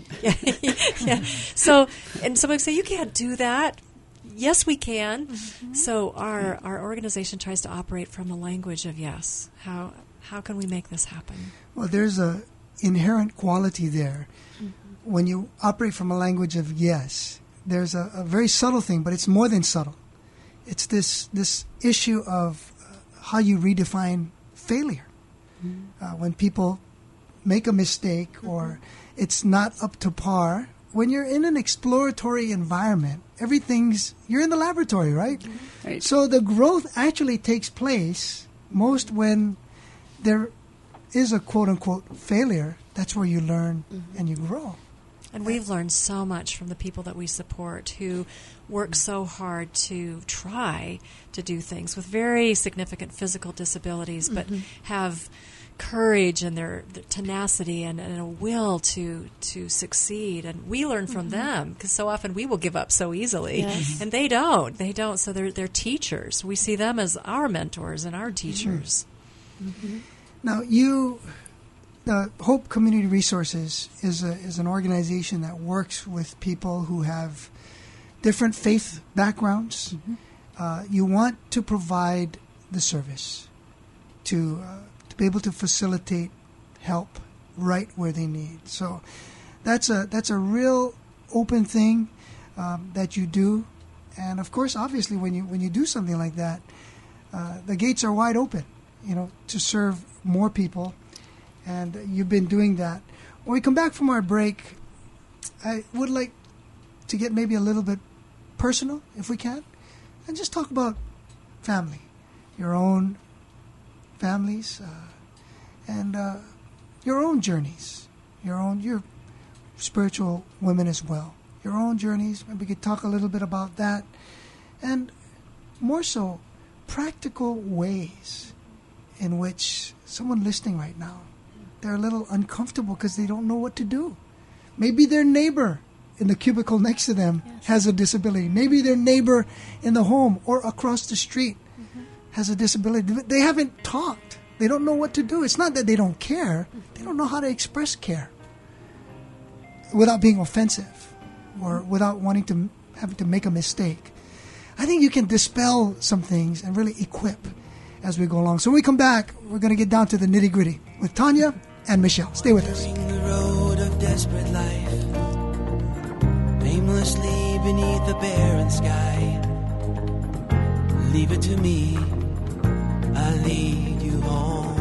So, and somebody say, you can't do that. Yes, we can. Mm-hmm. So our organization tries to operate from a language of yes. How can we make this happen? Well, there's a inherent quality there. Mm-hmm. When you operate from a language of yes, there's a very subtle thing, but it's more than subtle. It's this issue of how you redefine failure. Mm-hmm. When people make a mistake or it's not up to par, when you're in an exploratory environment, you're in the laboratory, right? Mm-hmm. Right. So the growth actually takes place most when there is a quote-unquote failure. That's where you learn and you grow. And we've learned so much from the people that we support who work so hard to try to do things with very significant physical disabilities, but have courage and their tenacity and a will to succeed. And we learn from them, because so often we will give up so easily. Yes. And they don't. So they're teachers. We see them as our mentors and our teachers. Mm-hmm. Now, the Hope Community Resources is an organization that works with people who have different faith backgrounds. Mm-hmm. You want to provide the service to be able to facilitate help right where they need. So that's a real open thing that you do, and of course, obviously, when you do something like that, the gates are wide open, to serve more people, and you've been doing that. When we come back from our break, I would like to get maybe a little bit personal, if we can, and just talk about family, your own families, and your own journeys, your spiritual women as well, your own journeys. Maybe we could talk a little bit about that, and more so, practical ways in which someone listening right now, they're a little uncomfortable because they don't know what to do. Maybe their neighbor in the cubicle next to them has a disability. Maybe their neighbor in the home or across the street has a disability. They haven't talked. They don't know what to do. It's not that they don't care. They don't know how to express care without being offensive or without having to make a mistake. I think you can dispel some things and really equip as we go along. So when we come back, we're going to get down to the nitty-gritty with Tanya and Michelle. Stay with us. The road of desperate life, aimlessly beneath the barren sky. Leave it to me, I'll lead you home.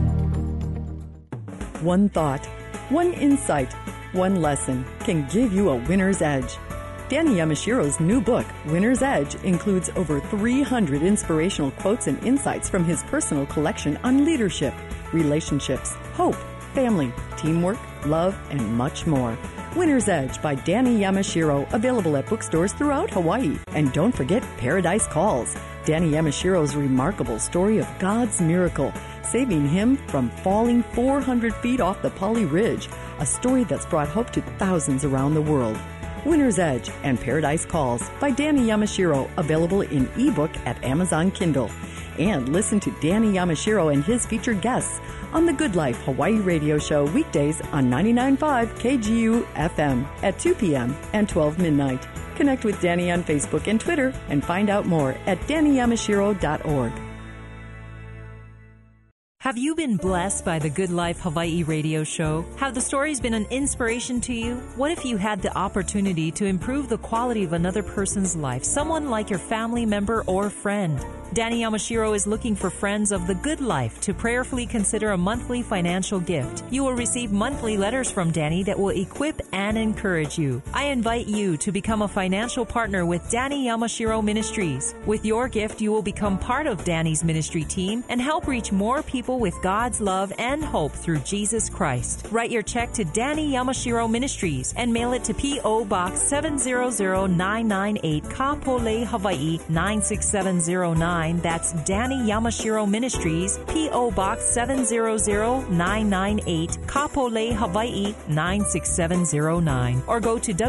One thought, one insight, one lesson can give you a winner's edge. Danny Yamashiro's new book, Winner's Edge, includes over 300 inspirational quotes and insights from his personal collection on leadership, relationships, hope, family, teamwork, love, and much more. Winner's Edge by Danny Yamashiro, available at bookstores throughout Hawaii. And don't forget Paradise Calls, Danny Yamashiro's remarkable story of God's miracle, saving him from falling 400 feet off the Pali Ridge, a story that's brought hope to thousands around the world. Winner's Edge and Paradise Calls by Danny Yamashiro, available in ebook at Amazon Kindle. And listen to Danny Yamashiro and his featured guests on the Good Life Hawaii radio show weekdays on 99.5 KGU FM at 2 p.m. and 12 midnight. Connect with Danny on Facebook and Twitter and find out more at DannyYamashiro.org. Have you been blessed by the Good Life Hawaii radio show? Have the stories been an inspiration to you? What if you had the opportunity to improve the quality of another person's life, someone like your family member or friend? Danny Yamashiro is looking for friends of the Good Life to prayerfully consider a monthly financial gift. You will receive monthly letters from Danny that will equip and encourage you. I invite you to become a financial partner with Danny Yamashiro Ministries. With your gift, you will become part of Danny's ministry team and help reach more people with God's love and hope through Jesus Christ. Write your check to Danny Yamashiro Ministries and mail it to P.O. Box 700998, Kapolei, Hawaii 96709. That's Danny Yamashiro Ministries, P.O. Box 700998, Kapolei, Hawaii 96709. Or go to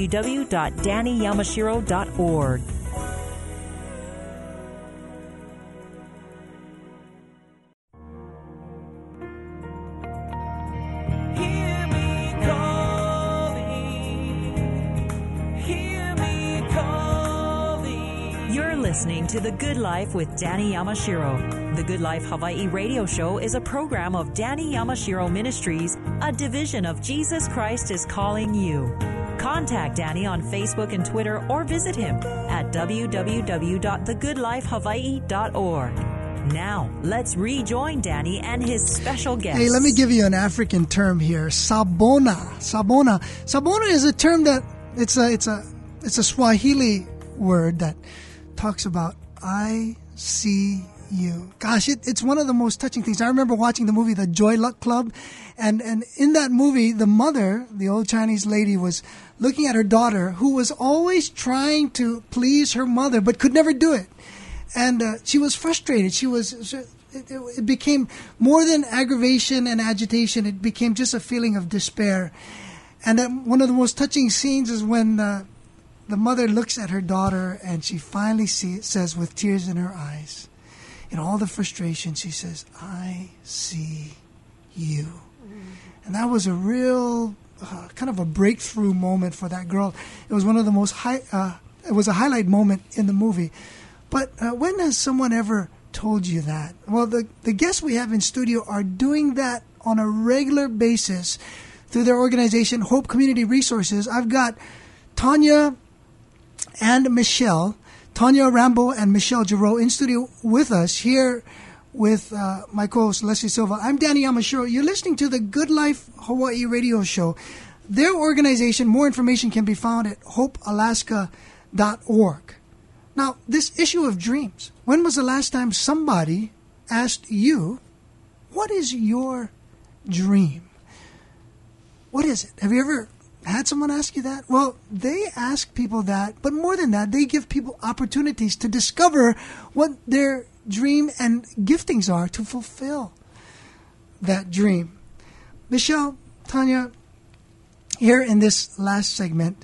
www.dannyyamashiro.org. Listening to The Good Life with Danny Yamashiro. The Good Life Hawaii radio show is a program of Danny Yamashiro Ministries, a division of Jesus Christ is Calling You. Contact Danny on Facebook and Twitter or visit him at www.thegoodlifehawaii.org. Now, let's rejoin Danny and his special guest. Hey, let me give you an African term here. Sabona. Sabona. Sabona is a term that it's a Swahili word that talks about I see you. Gosh, it's one of the most touching things. I remember watching the movie The Joy Luck Club, and in that movie, the mother, the old Chinese lady, was looking at her daughter, who was always trying to please her mother, but could never do it. And she was frustrated. It became more than aggravation and agitation. It became just a feeling of despair. And one of the most touching scenes is when the mother looks at her daughter and she finally says with tears in her eyes, in all the frustration, she says, I see you. And that was a real kind of a breakthrough moment for that girl. It was one of the most it was a highlight moment in the movie. But when has someone ever told you that? Well, the guests we have in studio are doing that on a regular basis through their organization, Hope Community Resources. I've got Tanya and Michelle, Tanya Rambo and Michelle Giroux in studio with us here with my co-host Leslie Silva. I'm Danny Yamashiro. You're listening to the Good Life Hawaii radio show. Their organization, more information can be found at hopealaska.org. Now, this issue of dreams, when was the last time somebody asked you, what is your dream? What is it? Have you ever had someone ask you that? Well, they ask people that, but more than that, they give people opportunities to discover what their dream and giftings are to fulfill that dream. Michelle, Tanya, here in this last segment,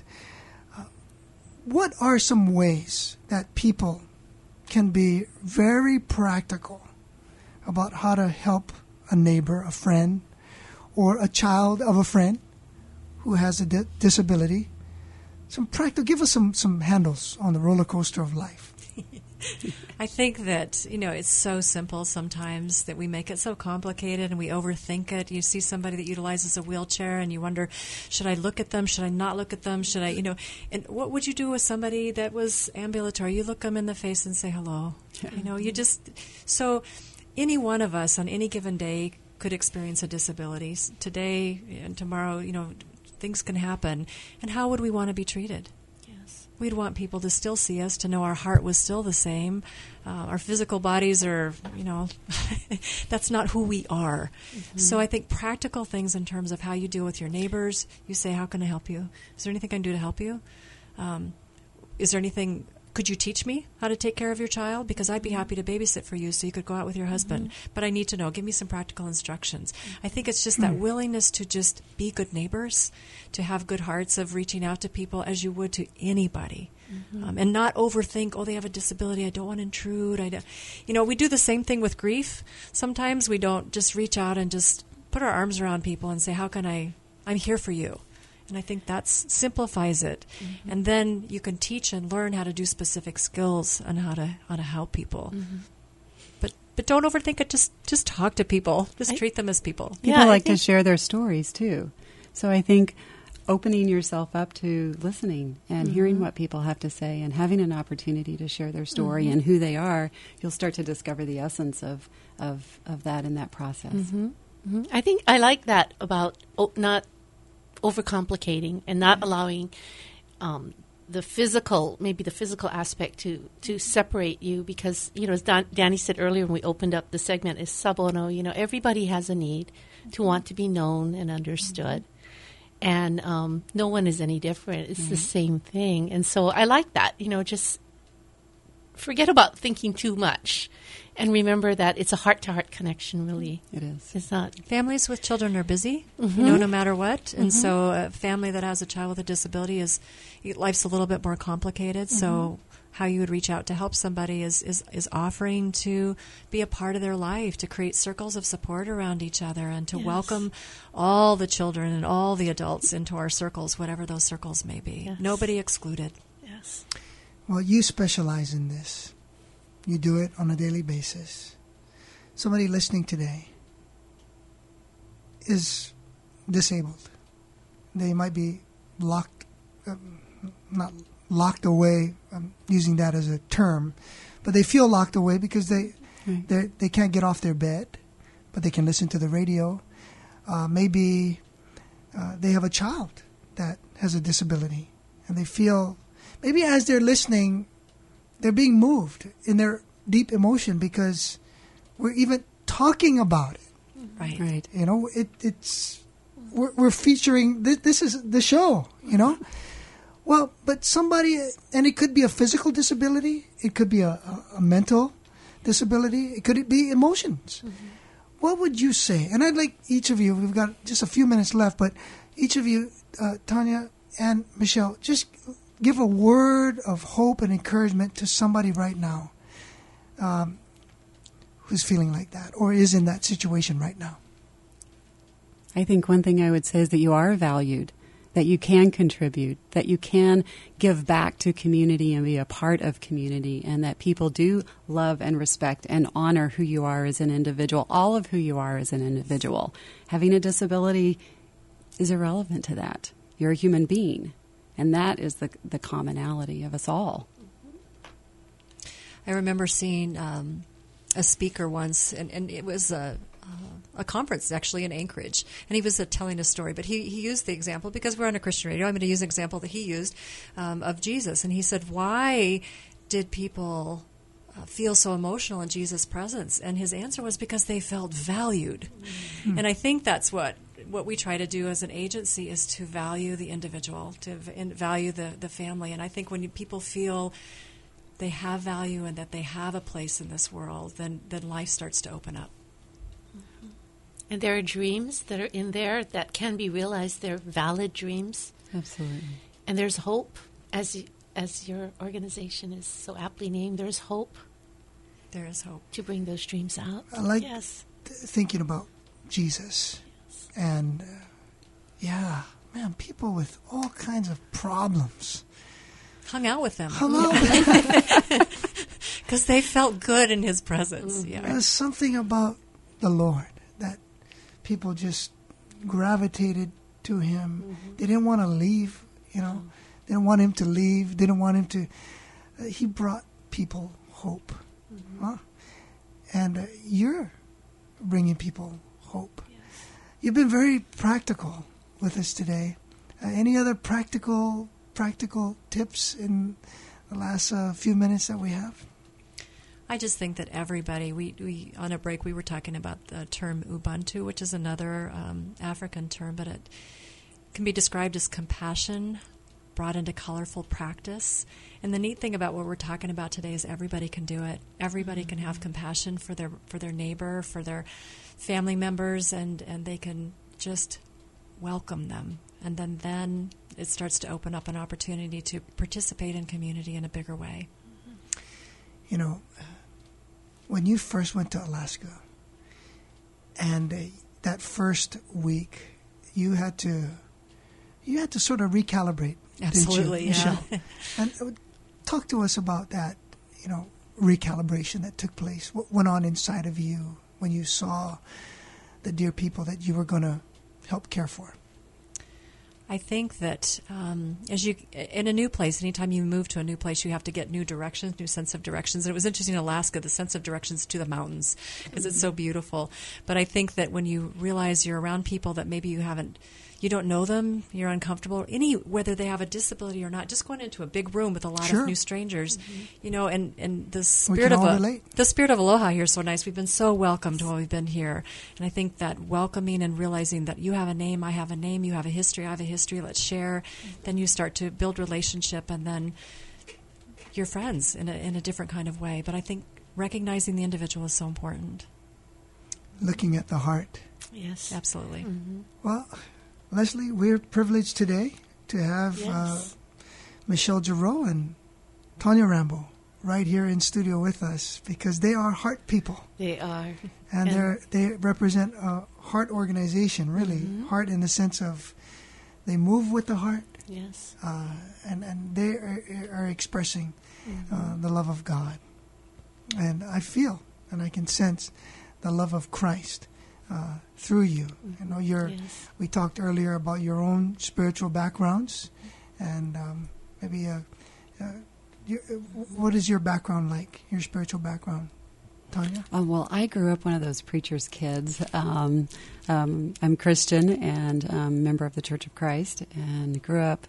what are some ways that people can be very practical about how to help a neighbor, a friend, or a child of a friend who has a disability? Give us some handles on the roller coaster of life. I think that, it's so simple sometimes that we make it so complicated and we overthink it. You see somebody that utilizes a wheelchair and you wonder, should I look at them? Should I not look at them? Should I, and what would you do with somebody that was ambulatory? You look them in the face and say hello. So any one of us on any given day could experience a disability. Today and tomorrow, things can happen. And how would we want to be treated? We'd want people to still see us, to know our heart was still the same. Our physical bodies are, that's not who we are. Mm-hmm. So I think practical things in terms of how you deal with your neighbors. You say, how can I help you? Is there anything I can do to help you? Is there anything, could you teach me how to take care of your child? Because I'd be happy to babysit for you so you could go out with your husband. Mm-hmm. But I need to know. Give me some practical instructions. I think it's just that willingness to just be good neighbors, to have good hearts of reaching out to people as you would to anybody. Mm-hmm. And not overthink, they have a disability, I don't want to intrude. We do the same thing with grief. Sometimes we don't just reach out and just put our arms around people and say, I'm here for you. And I think that simplifies it. Mm-hmm. And then you can teach and learn how to do specific skills on how to help people. Mm-hmm. But but don't overthink it. Just talk to people. Just treat them as people. People like to share their stories too. So I think opening yourself up to listening and hearing what people have to say and having an opportunity to share their story and who they are, you'll start to discover the essence of that in that process. I think I like that about not overcomplicating and not allowing the physical aspect to separate you, because, as Danny said earlier when we opened up the segment, is sub uno. Everybody has a need to want to be known and understood. And no one is any different. It's the same thing. And so I like that, just forget about thinking too much and remember that it's a heart-to-heart connection, really. It is. It's not. Families with children are busy, no matter what. And so a family that has a child with a disability life's a little bit more complicated. So how you would reach out to help somebody is offering to be a part of their life, to create circles of support around each other, and to welcome all the children and all the adults into our circles, whatever those circles may be. Yes. Nobody excluded. Yes. Well, you specialize in this. You do it on a daily basis. Somebody listening today is disabled. They might be locked, not locked away, I'm using that as a term, but they feel locked away because they can't get off their bed, but they can listen to the radio. Maybe they have a child that has a disability, and they feel, maybe as they're listening, they're being moved in their deep emotion because we're even talking about it. Right. We're featuring, this is the show, Well, but somebody, and it could be a physical disability, it could be a mental disability, it could be emotions. What would you say? And I'd like each of you, we've got just a few minutes left, but each of you, Tanya and Michelle, just give a word of hope and encouragement to somebody right now who's feeling like that or is in that situation right now. I think one thing I would say is that you are valued, that you can contribute, that you can give back to community and be a part of community, and that people do love and respect and honor who you are as an individual, all of who you are as an individual. Having a disability is irrelevant to that. You're a human being, and that is the commonality of us all. I remember seeing a speaker once, and it was a conference actually in Anchorage, and he was telling a story, but he used the example, because we're on a Christian radio, I'm going to use an example that he used of Jesus, and he said, why did people feel so emotional in Jesus' presence? And his answer was because they felt valued. And I think that's what we try to do as an agency, is to value the individual, to value the family. And I think when people feel they have value and that they have a place in this world, then life starts to open up. And there are dreams that are in there that can be realized. They're valid dreams. Absolutely. And there's hope, as your organization is so aptly named. There's hope. There is hope to bring those dreams out. I like thinking about Jesus. Yes. And, people with all kinds of problems. Hung out with them. Because they felt good in his presence. Yeah. There's something about the Lord that people just gravitated to him. They didn't want to leave, They didn't want him to leave. They didn't want him to... he brought people hope. And you're bringing people hope. Yes. You've been very practical with us today. Any other practical tips in the last few minutes that we have? I just think that everybody, we on a break, we were talking about the term Ubuntu, which is another African term, but it can be described as compassion brought into colorful practice. And the neat thing about what we're talking about today is everybody can do it. Everybody can have compassion for their neighbor, for their family members, and they can just welcome them. And then it starts to open up an opportunity to participate in community in a bigger way. When you first went to Alaska, and that first week, you had to sort of recalibrate. Absolutely, didn't you, Michelle? And talk to us about that. recalibration that took place? What went on inside of you when you saw the dear people that you were going to help care for? I think that as you in a new place, anytime you move to a new place, you have to get new directions, new sense of directions. And it was interesting in Alaska, the sense of directions to the mountains, because it's so beautiful. But I think that when you realize you're around people that maybe you don't know them, you're uncomfortable, whether they have a disability or not, just going into a big room with a lot of new strangers, and the spirit of aloha here is so nice. We've been so welcomed while we've been here. And I think that welcoming and realizing that you have a name, I have a name, you have a history, I have a history, let's share. Then you start to build relationship, and then you're friends in a different kind of way. But I think recognizing the individual is so important. Looking at the heart. Yes, absolutely. Mm-hmm. Well, Leslie, we're privileged today to have Michelle Giroux and Tanya Rambo right here in studio with us, because they are heart people. They are. And they represent a heart organization, really. Heart in the sense of they move with the heart. Yes. And they are expressing the love of God. And I feel and I can sense the love of Christ through you. You know, we talked earlier about your own spiritual backgrounds, and maybe what is your background like? Your spiritual background, Tanya? Well, I grew up one of those preacher's kids. I'm Christian and a member of the Church of Christ, and grew up.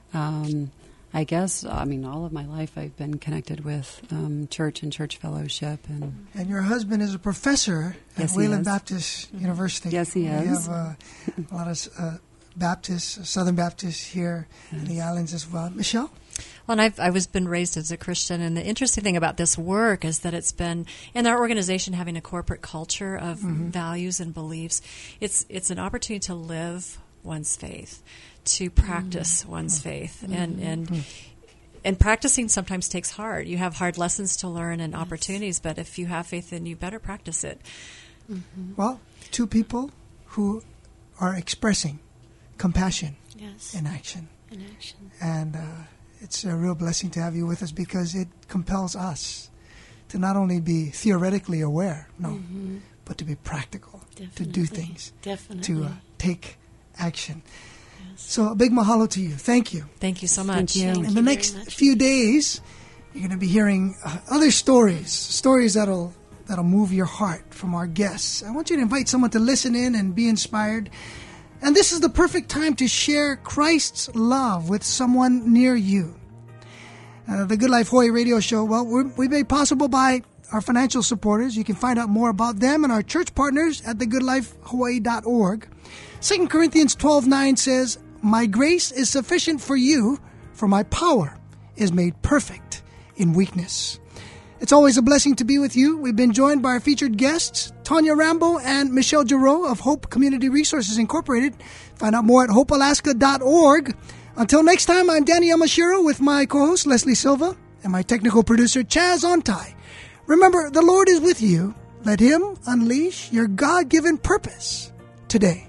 All of my life I've been connected with church and church fellowship. And your husband is a professor at Wayland Baptist University. Yes, he is. We have a lot of Southern Baptists here in the islands as well. Michelle? Well, and I was been raised as a Christian, and the interesting thing about this work is that it's been in our organization having a corporate culture of values and beliefs. It's an opportunity to live one's faith, to practice one's faith, and practicing sometimes takes hard. You have hard lessons to learn and opportunities, but if you have faith, then you better practice it. Well, two people who are expressing compassion in action. And it's a real blessing to have you with us, because it compels us to not only be theoretically aware, but to be practical, to do things, to take action. So a big mahalo to you. Thank you. Thank you so much. In the next few days, you're going to be hearing other stories that'll move your heart from our guests. I want you to invite someone to listen in and be inspired. And this is the perfect time to share Christ's love with someone near you. The Good Life Hawaii radio show, we made possible by our financial supporters. You can find out more about them and our church partners at thegoodlifehawaii.org. 2 Corinthians 12:9 says, "My grace is sufficient for you, for my power is made perfect in weakness." It's always a blessing to be with you. We've been joined by our featured guests, Tanya Rambo and Michelle Giroux of Hope Community Resources Incorporated. Find out more at hopealaska.org. Until next time, I'm Danny Yamashiro with my co-host Leslie Silva and my technical producer Chaz Ontai. Remember, the Lord is with you. Let Him unleash your God-given purpose today.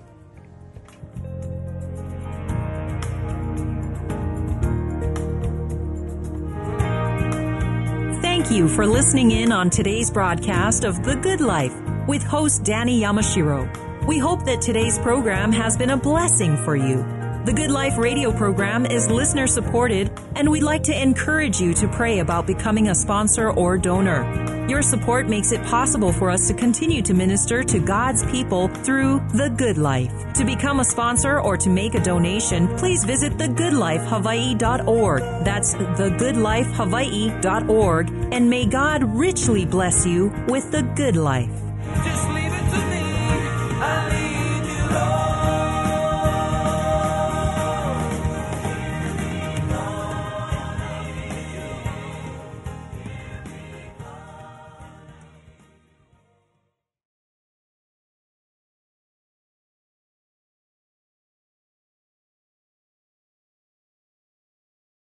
Thank you for listening in on today's broadcast of The Good Life with host Danny Yamashiro. We hope that today's program has been a blessing for you. The Good Life radio program is listener supported, and we'd like to encourage you to pray about becoming a sponsor or donor. Your support makes it possible for us to continue to minister to God's people through The Good Life. To become a sponsor or to make a donation, please visit thegoodlifehawaii.org. That's thegoodlifehawaii.org. And may God richly bless you with the good life.